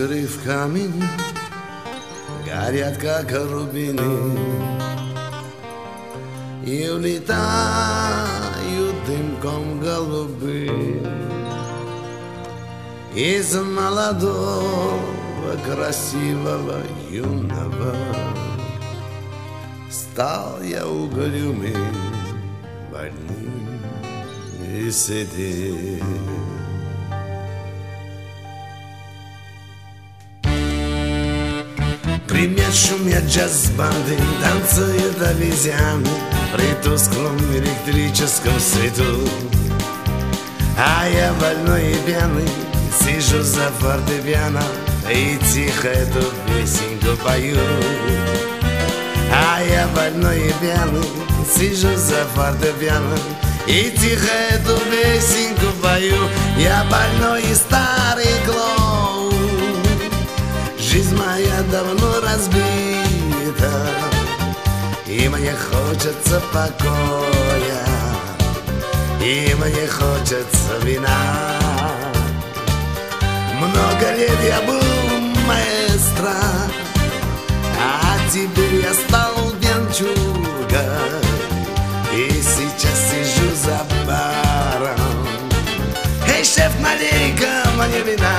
Искры в камине горят, как рубины, и улетают дымком голубым. Из молодого, красивого, юного стал я угрюмым, больным и седым. Гремят, шумят джаз-банды, танцуют обезьяны при тусклом электрическом свету. А я больной и пьяный сижу за фортепиано и тихо эту песенку пою. А я больной и пьяный сижу за фортепиано и тихо эту песенку пою. Я больной и старый клоун, жизнь моя давно разбита, и мне хочется покоя, и мне хочется вина. Много лет я был маэстро, а теперь я стал пьянчугой, и сейчас сижу за баром. Эй, шеф, налей-ка мне вина.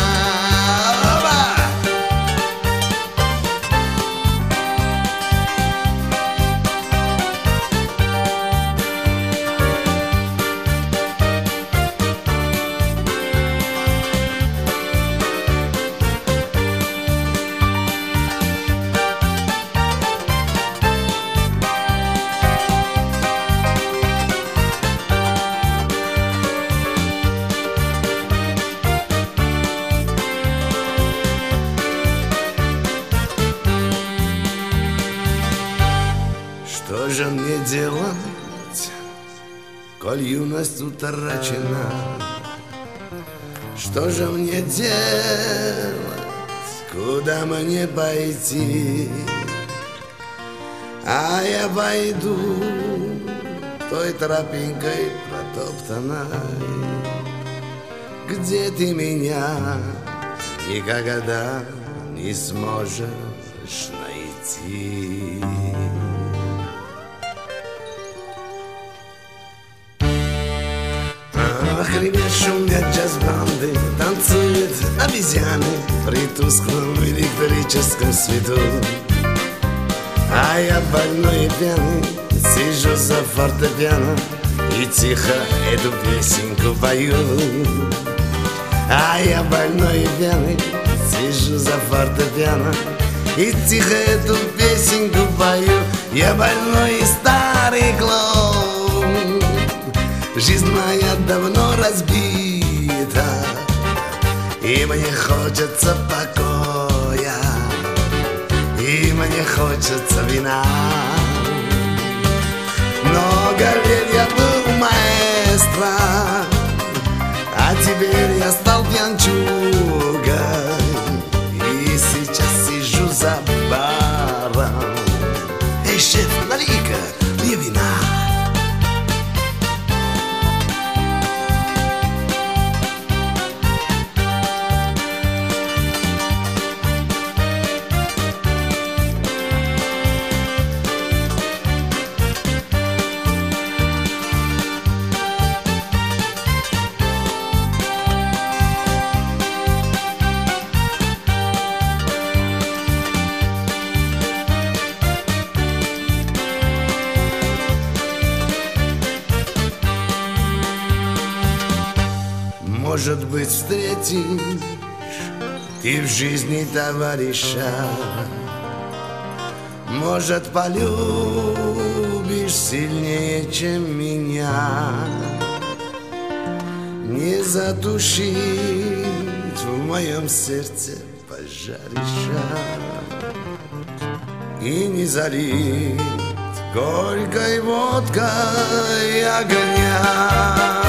Что же мне делать, коль юность утрачена? Что же мне делать, куда мне пойти? А я пойду той тропинкой протоптанной, где ты меня никогда не сможешь найти. Гремят, шумят джаз-банды, танцуют обезьяны при тусклом электрическом свету. А я больной и пьяный сижу за фортепиано и тихо эту песенку пою. А я больной и пьяный сижу за фортепиано и тихо эту песенку пою. Я больной и старый клоун, жизнь моя давно разбита, и мне хочется покоя, и мне хочется вина. Много лет я был маэстро, а теперь я стал пьянчугой, и сейчас сижу за баром. Эй, шеф, налей-ка мне вина. Может быть, встретишь ты в жизни товарища, может, полюбишь сильнее, чем меня. Не затушить в моем сердце пожариша и не залить горькой водкой огня.